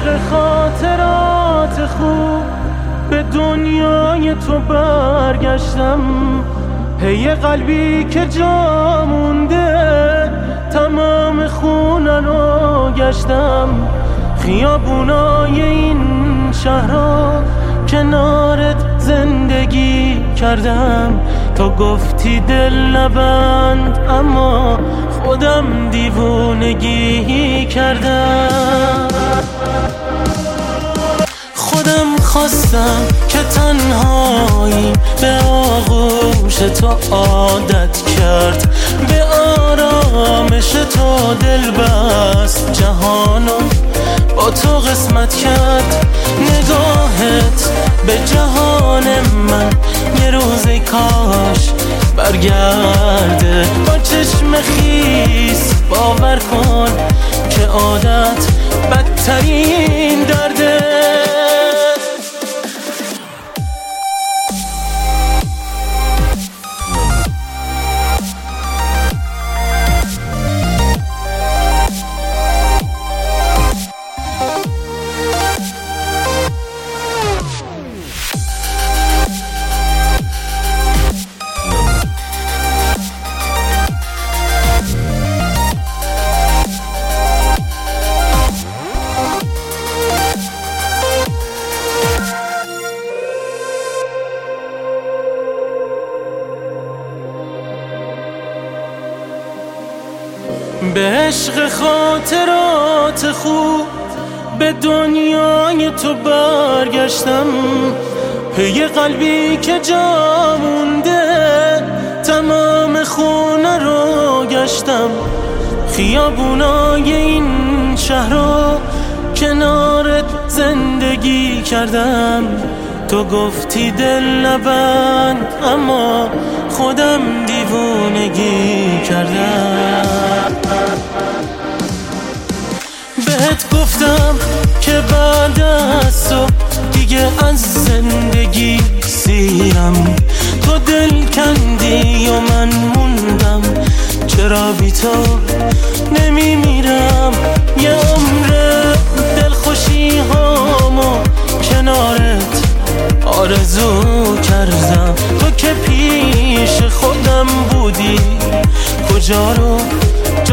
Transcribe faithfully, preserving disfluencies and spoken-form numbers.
عشق خاطرات خوب به دنیای تو برگشتم. پی قلبی که جا مونده تمام خونه رو گشتم. خیابونای این شهرها کنارت زندگی کردم. تو گفتی دل نبند اما خودم دیوونگی کردم. خودم خواستم که تنهایی به آغوش تو عادت کرد. به آرامش تو دل بست جهانو با تو قسمت کرد. نگاهت به جهان من یه روزی کاش برگرده. با چشم خیس باور کن که عادت بدترین درده. به عشق خاطرات خوب به دنیای تو برگشتم. پی قلبی که جا مونده تمام خونه رو گشتم. خیابونای این شهرها کنارت زندگی کردم. تو گفتی دل نبند اما خودم دیوونگی کردم. بهت گفتم که بعد از تو دیگه از زندگی سیرم. تو دل کندی و من موندم، چرا بی تو نمیمیرم. یه عمر دلخوشی هامو کنارت آرزو کردم. تو که پیش خودم بودی کجا رو